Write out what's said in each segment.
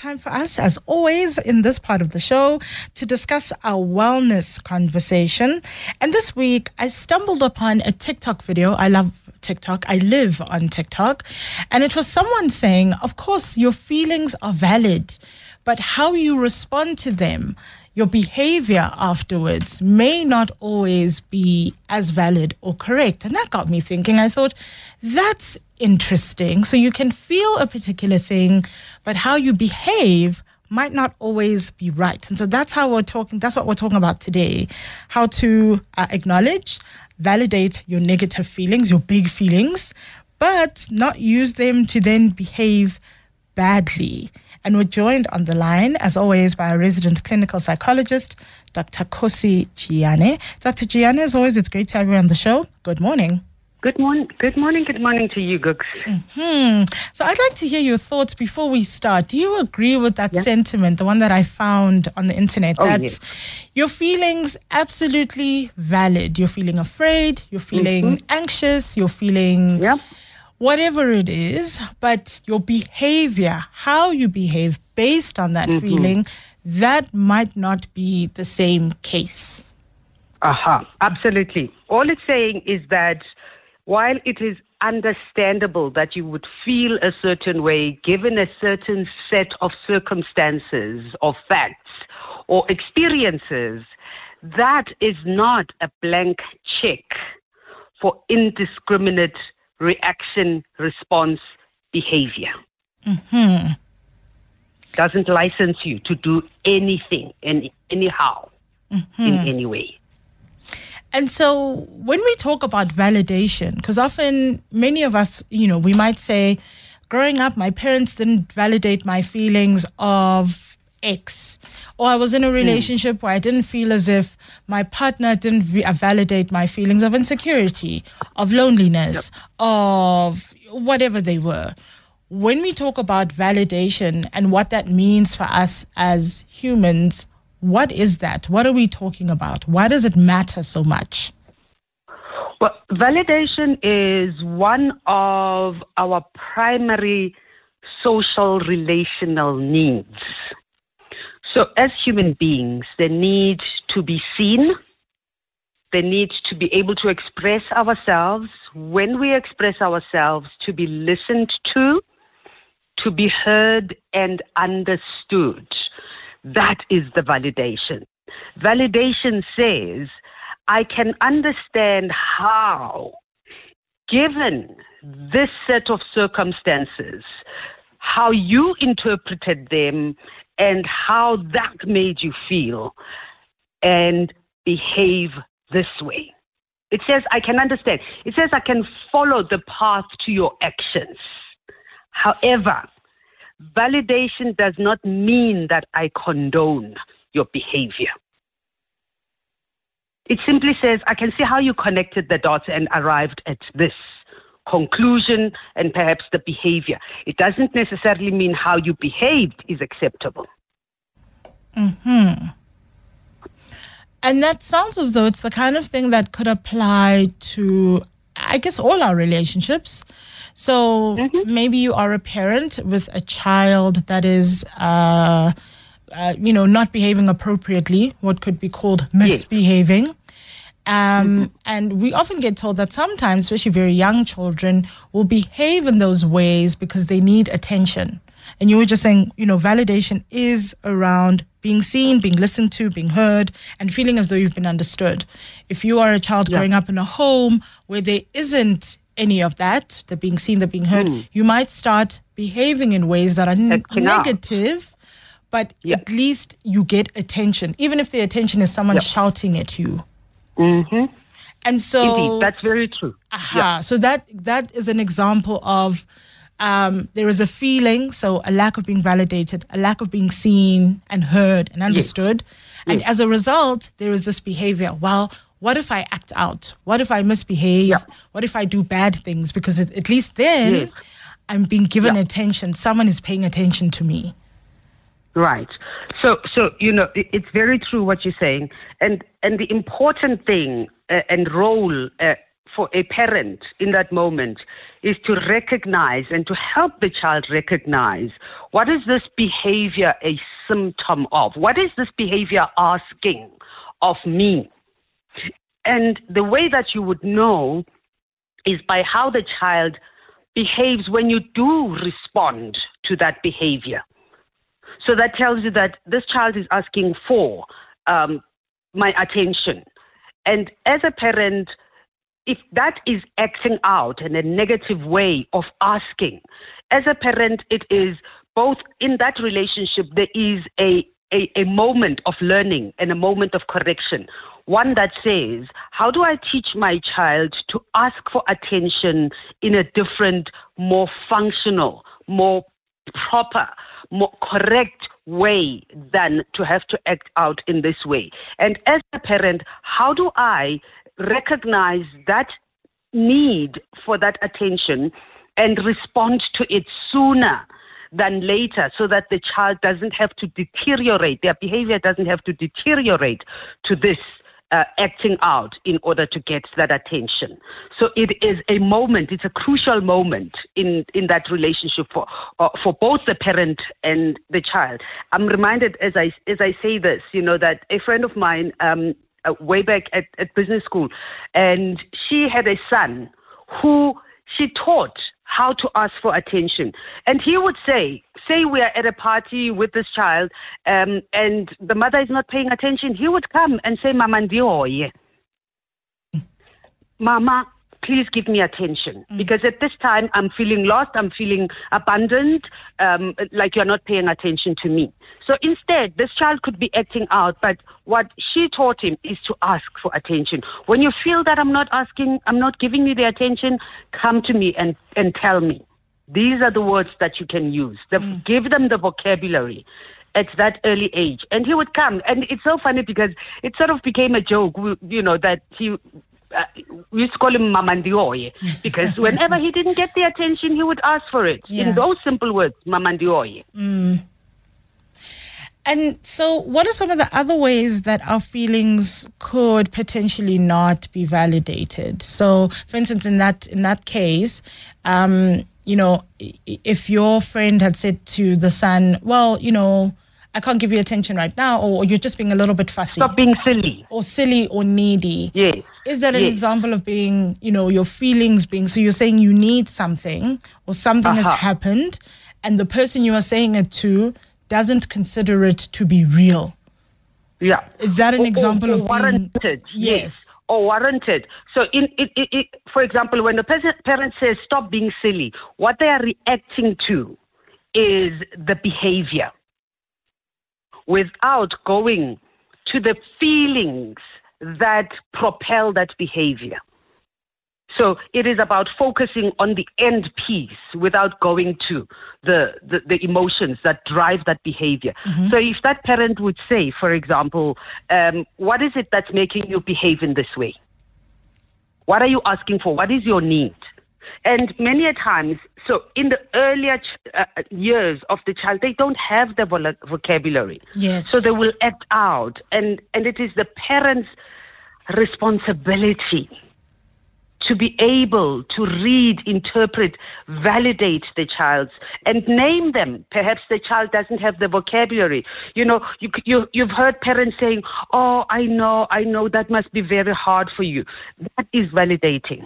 time for us, as always, in this part of the show to discuss our wellness conversation. And this week, I stumbled upon a TikTok video. I love TikTok. I live on TikTok. And it was someone saying, of course, your feelings are valid, but how you respond to them, your behavior afterwards may not always be as valid or correct. And that got me thinking. I thought, that's interesting. So you can feel a particular thing, but how you behave might not always be right. And so that's what we're talking about today. How to acknowledge, validate your negative feelings, your big feelings, but not use them to then behave badly. And we're joined on the line, as always, by our resident clinical psychologist, Dr. Kosi Giane. Dr. Giane, as always, it's great to have you on the show. Good morning. Good morning to you, Gooks. So I'd like to hear your thoughts before we start. Do you agree with that sentiment, the one that I found on the internet, your feelings absolutely valid? You're feeling afraid, you're feeling anxious, you're feeling whatever it is, but your behavior, how you behave based on that feeling, that might not be the same case. Absolutely. All it's saying is that while it is understandable that you would feel a certain way given a certain set of circumstances or facts or experiences, that is not a blank check for indiscriminate reaction, response, behavior. Doesn't license you to do anything anyhow in any way. And so when we talk about validation, because often many of us, we might say, growing up, my parents didn't validate my feelings of X, or I was in a relationship where I didn't feel as if my partner didn't validate my feelings of insecurity, of loneliness, of whatever they were. When we talk about validation and what that means for us as humans, what is that? What are we talking about? Why does it matter so much? Well, validation is one of our primary social relational needs. So as human beings, the need to be seen, the need to be able to express ourselves. When we express ourselves, to be listened to be heard and understood. That is the validation. Validation says, I can understand how, given this set of circumstances, how you interpreted them and how that made you feel and behave this way. It says, I can understand. It says, I can follow the path to your actions. However, validation does not mean that I condone your behavior. It simply says, I can see how you connected the dots and arrived at this conclusion and perhaps the behavior. It doesn't necessarily mean how you behaved is acceptable. And that sounds as though it's the kind of thing that could apply to, I guess, all our relationships. So maybe you are a parent with a child that is, not behaving appropriately, what could be called misbehaving. And we often get told that sometimes, especially very young children, will behave in those ways because they need attention. And you were just saying, validation is around being seen, being listened to, being heard, and feeling as though you've been understood. If you are a child growing up in a home where there isn't any of that, the being seen, the being heard, you might start behaving in ways that are negative, but at least you get attention, even if the attention is someone shouting at you. And so, indeed, that's very true. So that is an example of there is a feeling, so a lack of being validated, a lack of being seen and heard and understood. And as a result, there is this behavior. Well, what if I act out? What if I misbehave? What if I do bad things? Because at least then I'm being given attention. Someone is paying attention to me. Right. So it's very true what you're saying. And the important thing and role for a parent in that moment is to recognize and to help the child recognize, what is this behavior a symptom of? What is this behavior asking of me? And the way that you would know is by how the child behaves when you do respond to that behavior. So that tells you that this child is asking for my attention. And as a parent, if that is acting out in a negative way of asking, as a parent, it is both in that relationship, there is a moment of learning and a moment of correction. One that says, how do I teach my child to ask for attention in a different, more functional, more proper, more correct way than to have to act out in this way? And as a parent, how do I recognize that need for that attention and respond to it sooner than later, so that the child doesn't have to deteriorate, their behavior doesn't have to deteriorate to this acting out in order to get that attention. So it is a moment, it's a crucial moment in that relationship for both the parent and the child. I'm reminded as I say this, that a friend of mine way back at business school, and she had a son who she taught how to ask for attention. And he would say we are at a party with this child, and the mother is not paying attention. He would come and say, Mama ndioye. Mama, please give me attention. Because at this time, I'm feeling lost, I'm feeling abandoned, like you're not paying attention to me. So instead, this child could be acting out, but what she taught him is to ask for attention. When you feel that I'm not giving you the attention, come to me and tell me. These are the words that you can use. Give them the vocabulary at that early age. And he would come. And it's so funny because it sort of became a joke, that he... we used to call him Mama Ndioye, because whenever he didn't get the attention, he would ask for it. Yeah. In those simple words, Mama Ndioye. And so what are some of the other ways that our feelings could potentially not be validated? So, for instance, in that case, if your friend had said to the son, well, I can't give you attention right now, or you're just being a little bit fussy. Stop being silly. Or silly or needy. Yes. Is that an example of being, your feelings being, so you're saying you need something or something has happened and the person you are saying it to doesn't consider it to be real? Yeah. Is that an example of warranted? Being... Yes. Or warranted. So, for example, when the parent says stop being silly, what they are reacting to is the behavior, without going to the feelings that propel that behavior. So it is about focusing on the end piece without going to the emotions that drive that behavior. So if that parent would say, for example, what is it that's making you behave in this way? What are you asking for? What is your need? And many a times, so in the earlier years of the child, they don't have the vocabulary. Yes. So they will act out. And it is the parent's responsibility to be able to read, interpret, validate the child's, and name them. Perhaps the child doesn't have the vocabulary. You've heard parents saying, oh, I know, that must be very hard for you. That is validating.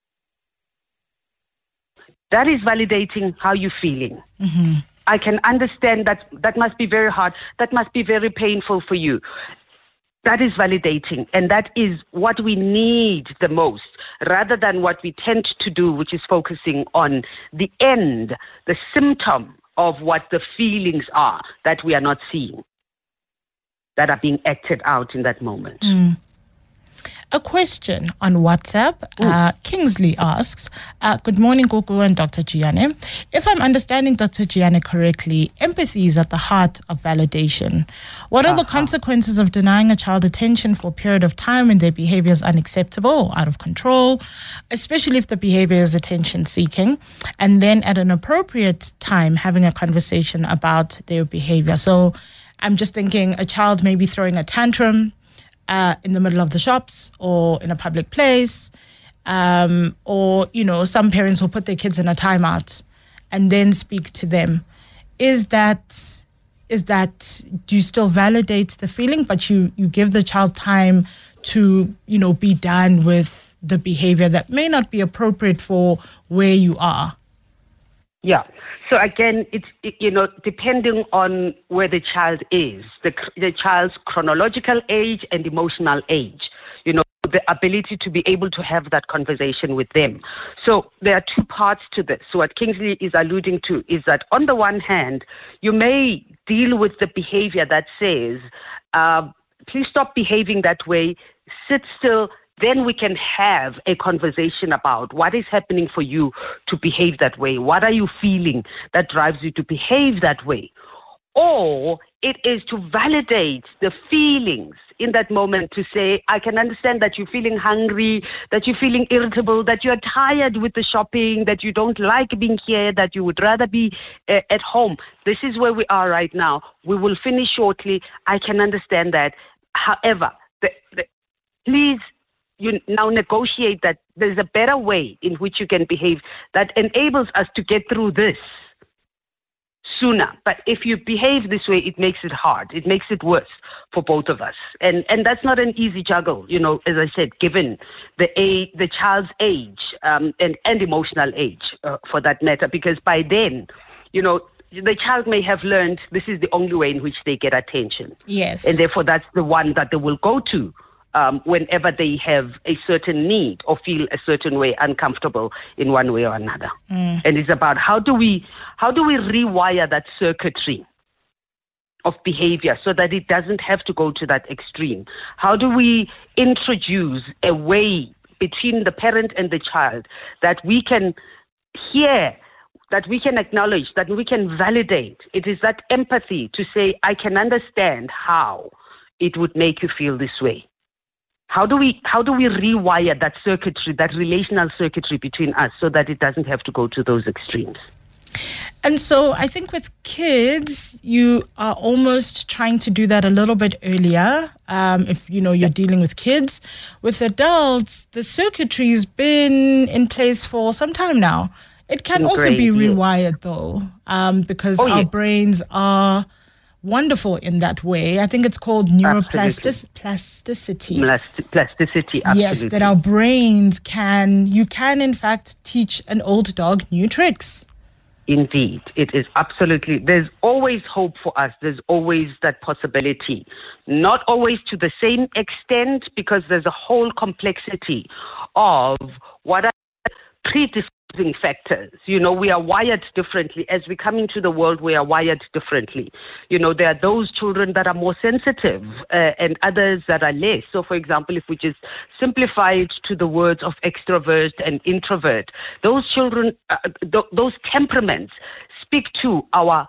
That is validating how you're feeling. I can understand that must be very hard. That must be very painful for you. That is validating, and that is what we need the most, rather than what we tend to do, which is focusing on the end, the symptom of what the feelings are that we are not seeing, that are being acted out in that moment. A question on WhatsApp. Kingsley asks, good morning, Gugu and Dr. Gianne. If I'm understanding Dr. Gianne correctly, empathy is at the heart of validation. What are the consequences of denying a child attention for a period of time when their behavior is unacceptable or out of control, especially if the behavior is attention-seeking, and then at an appropriate time having a conversation about their behavior? So I'm just thinking a child may be throwing a tantrum in the middle of the shops or in a public place, or, some parents will put their kids in a timeout and then speak to them. Is that, do you still validate the feeling, but you give the child time to, be done with the behavior that may not be appropriate for where you are? Yeah. So again, it's depending on where the child is, the child's chronological age and emotional age, the ability to be able to have that conversation with them. So there are two parts to this. So what Kingsley is alluding to is that on the one hand, you may deal with the behavior that says, please stop behaving that way, sit still. Then we can have a conversation about what is happening for you to behave that way. What are you feeling that drives you to behave that way? Or it is to validate the feelings in that moment, to say, I can understand that you're feeling hungry, that you're feeling irritable, that you're tired with the shopping, that you don't like being here, that you would rather be at home. This is where we are right now. We will finish shortly. I can understand that. However, please, you now negotiate that there's a better way in which you can behave that enables us to get through this sooner. But if you behave this way, it makes it hard. It makes it worse for both of us. And that's not an easy juggle, as I said, given the child's age and emotional age for that matter, because by then, the child may have learned this is the only way in which they get attention. Yes. And therefore, that's the one that they will go to whenever they have a certain need or feel a certain way, uncomfortable in one way or another. And it's about how do we rewire that circuitry of behavior so that it doesn't have to go to that extreme? How do we introduce a way between the parent and the child that we can hear, that we can acknowledge, that we can validate? It is that empathy to say, I can understand how it would make you feel this way. How do we rewire that circuitry, that relational circuitry between us so that it doesn't have to go to those extremes? And so I think with kids, you are almost trying to do that a little bit earlier. If, you're dealing with kids. With adults, the circuitry's been in place for some time now. It can also be rewired, though, because our brains are wonderful in that way. I think it's called neuroplasticity. Plasticity, absolutely. Yes, that our brains you can in fact teach an old dog new tricks. Indeed, it is absolutely. There's always hope for us. There's always that possibility. Not always to the same extent, because there's a whole complexity of what are predisposing factors. We are wired differently. As we come into the world, we are wired differently. There are those children that are more sensitive and others that are less. So, for example, if we just simplify it to the words of extrovert and introvert, those children, those temperaments speak to our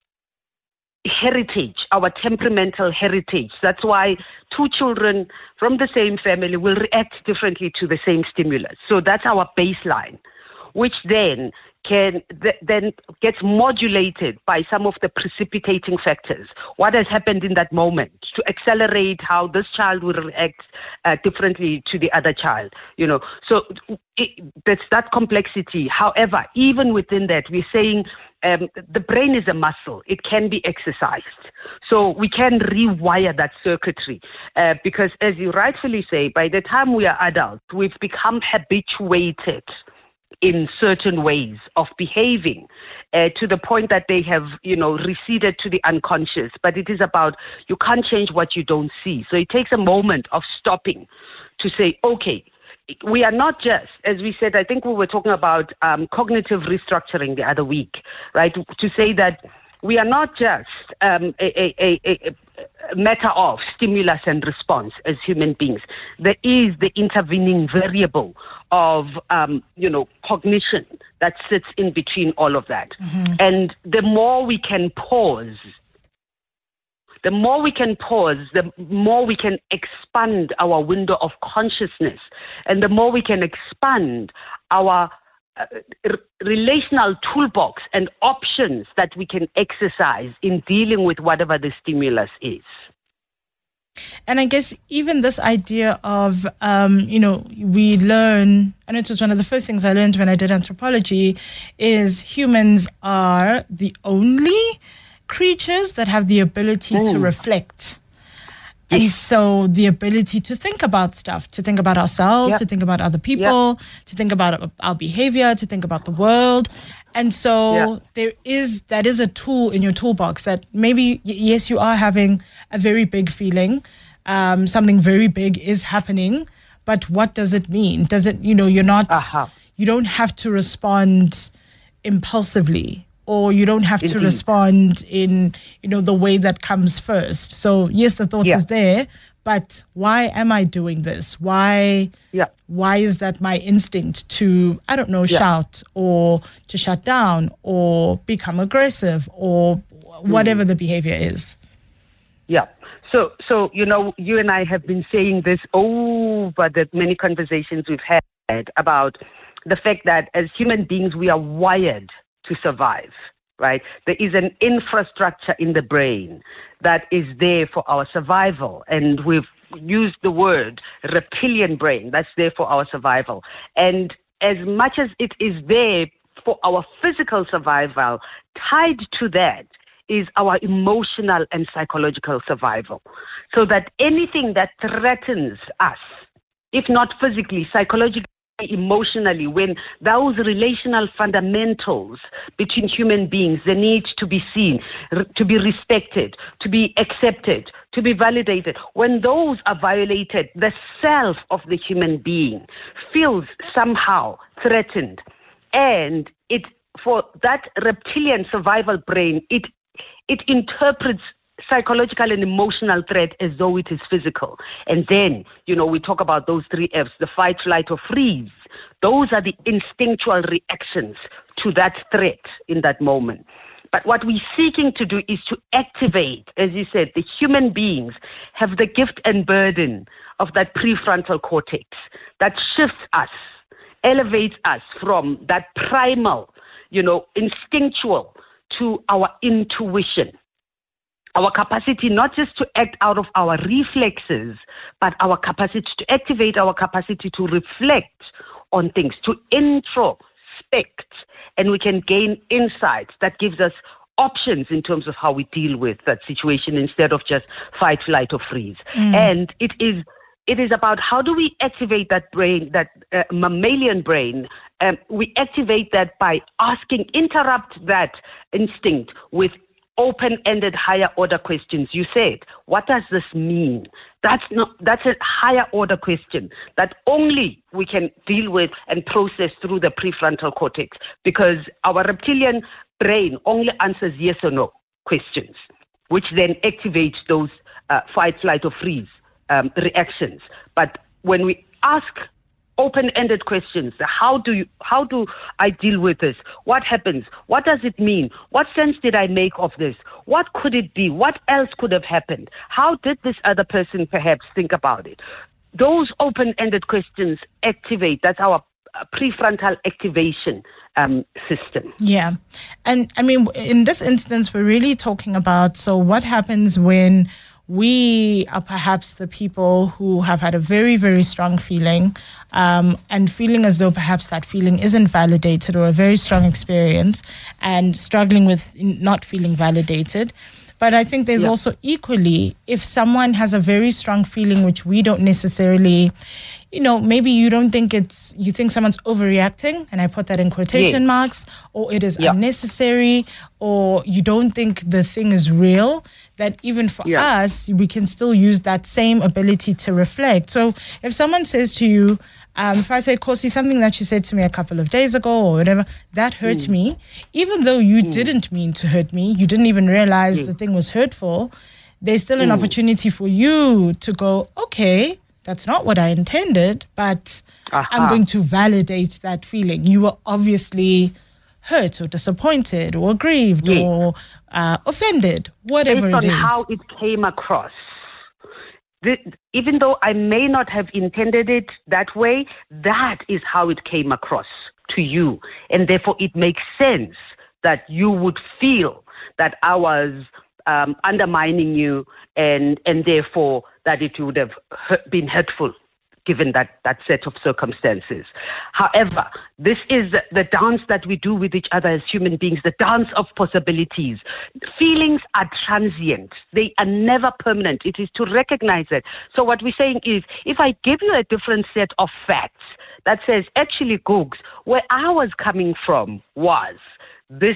heritage, our temperamental heritage. That's why two children from the same family will react differently to the same stimulus. So that's our baseline, which then gets modulated by some of the precipitating factors. What has happened in that moment to accelerate how this child will react differently to the other child, So there's that complexity. However, even within that, we're saying the brain is a muscle. It can be exercised. So we can rewire that circuitry because, as you rightfully say, by the time we are adults, we've become habituated in certain ways of behaving to the point that they have, receded to the unconscious. But it is about, you can't change what you don't see. So it takes a moment of stopping to say, okay, we are not just, as we said, I think we were talking about cognitive restructuring the other week, right? To say that we are not just a matter of stimulus and response as human beings. There is the intervening variable of, cognition that sits in between all of that. Mm-hmm. And the more we can pause, the more we can expand our window of consciousness, and the more we can expand our relational toolbox and options that we can exercise in dealing with whatever the stimulus is. And I guess even this idea of, we learn, and it was one of the first things I learned when I did anthropology, is humans are the only creatures that have the ability to reflect. And so the ability to think about stuff, to think about ourselves, to think about other people, to think about our behavior, to think about the world. And so that is a tool in your toolbox that maybe, yes, you are having a very big feeling. Something very big is happening. But what does it mean? Does it, you're not, you don't have to respond impulsively, or you don't have to respond in, the way that comes first. So yes, the thought is there, but why am I doing this? Why is that my instinct to, I don't know, shout or to shut down or become aggressive or whatever the behavior is? Yeah. So you and I have been saying this over the many conversations we've had about the fact that as human beings, we are wired to survive, right? There is an infrastructure in the brain that is there for our survival. And we've used the word reptilian brain that's there for our survival. And as much as it is there for our physical survival, tied to that is our emotional and psychological survival. So that anything that threatens us, if not physically, psychologically, emotionally, when those relational fundamentals between human beings, the need to be seen, to be respected, to be accepted, to be validated, when those are violated, the self of the human being feels somehow threatened. And it, for that reptilian survival brain, it interprets psychological and emotional threat as though it is physical. And then, we talk about those 3 Fs, the fight, flight, or freeze. Those are the instinctual reactions to that threat in that moment. But what we're seeking to do is to activate, as you said, the human beings have the gift and burden of that prefrontal cortex that shifts us, elevates us from that primal, instinctual to our intuition. Our capacity not just to act out of our reflexes, but our capacity to activate our capacity to reflect on things, to introspect, and we can gain insights that gives us options in terms of how we deal with that situation instead of just fight, flight, or freeze. And it is about how do we activate that brain, that mammalian brain. We activate that by interrupt that instinct with open-ended higher order questions. You said, what does this mean? That's a higher order question that only we can deal with and process through the prefrontal cortex, because our reptilian brain only answers yes or no questions, which then activates those fight, flight, or freeze reactions. But when we ask open-ended questions, how do I deal with this? What happens? What does it mean? What sense did I make of this? What could it be? What else could have happened? How did this other person perhaps think about it? Those open-ended questions activate. That's our prefrontal activation system. Yeah. And I mean, in this instance, we're really talking about, so what happens when we are perhaps the people who have had a very, very strong feeling and feeling as though perhaps that feeling isn't validated, or a very strong experience, and struggling with not feeling validated. But I think there's also equally, if someone has a very strong feeling which we don't necessarily, maybe you don't think you think someone's overreacting, and I put that in quotation marks, or it is unnecessary, or you don't think the thing is real, that even for us, we can still use that same ability to reflect. So if someone says to you, if I say, Kosi, something that you said to me a couple of days ago or whatever, that hurt me, even though you didn't mean to hurt me, you didn't even realize the thing was hurtful, there's still an opportunity for you to go, okay, that's not what I intended, but I'm going to validate that feeling. You were obviously hurt or disappointed or grieved or offended, whatever it is. Based on how it came across. Even though I may not have intended it that way, that is how it came across to you. And therefore, it makes sense that you would feel that I was undermining you, and therefore that it would have been hurtful given that set of circumstances. However, this is the dance that we do with each other as human beings, the dance of possibilities. Feelings are transient. They are never permanent. It is to recognize it. So what we're saying is, if I give you a different set of facts that says, actually, Googs, where I was coming from was this.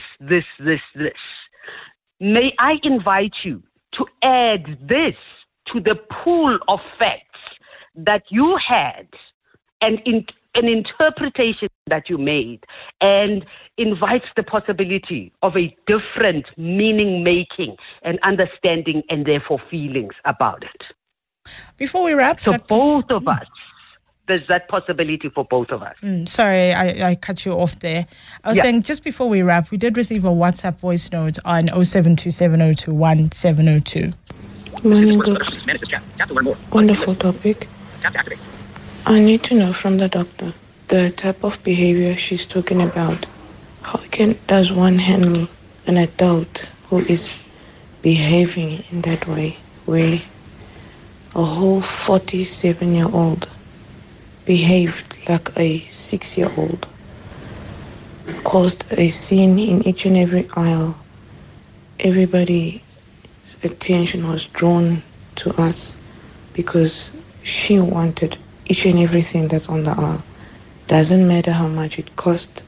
May I invite you to add this to the pool of facts that you had and an interpretation that you made, and invites the possibility of a different meaning making and understanding and therefore feelings about it. Before we wrap, so both of us, there's that possibility for both of us. Sorry, I cut you off there. I was saying, just before we wrap, we did receive a WhatsApp voice note on 0727021702. Morning, Googs. Wonderful topic. I need to know from the doctor the type of behavior she's talking about. How does one handle an adult who is behaving in that way, where a whole 47-year-old behaved like a 6-year-old, caused a scene in each and every aisle? Everybody's attention was drawn to us because she wanted each and everything that's on the aisle. Doesn't matter how much it cost.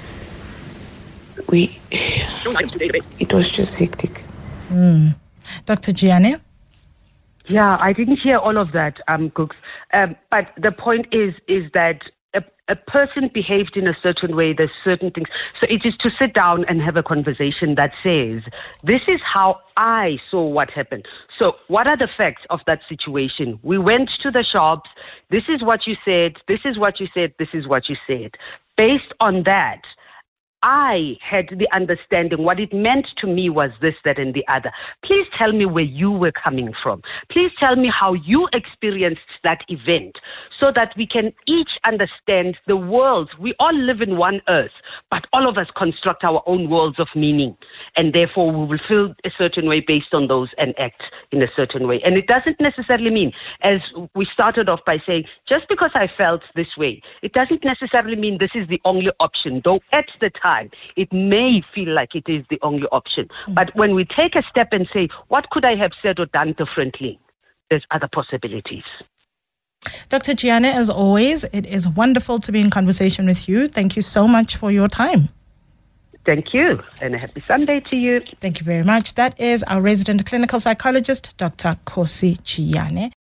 It was just hectic. Dr. Gianni? Yeah, I didn't hear all of that, Googs. But the point is that a person behaved in a certain way, there's certain things. So it is to sit down and have a conversation that says, this is how I saw what happened. So what are the facts of that situation? We went to the shops. This is what you said. This is what you said. This is what you said. Based on that, I had the understanding what it meant to me was this, that, and the other. Please tell me where you were coming from. Please tell me how you experienced that event so that we can each understand the worlds. We all live in one earth, but all of us construct our own worlds of meaning. And therefore, we will feel a certain way based on those and act in a certain way. And it doesn't necessarily mean, as we started off by saying, just because I felt this way, it doesn't necessarily mean this is the only option, though at the time, it may feel like it is the only option. But when we take a step and say, what could I have said or done differently? There's other possibilities. Dr. Gianni, as always, it is wonderful to be in conversation with you. Thank you so much for your time. Thank you, and a happy Sunday to you. Thank you very much. That is our resident clinical psychologist, Dr. Khosi Gianni.